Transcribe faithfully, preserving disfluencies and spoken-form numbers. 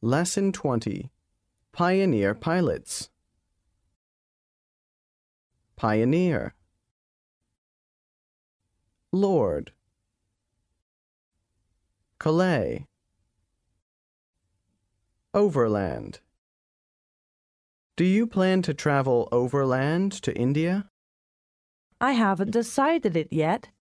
Lesson twenty. Pioneer Pilots. Pioneer. Lord. Calais. Overland. Do you plan to travel overland to India? I haven't decided it yet.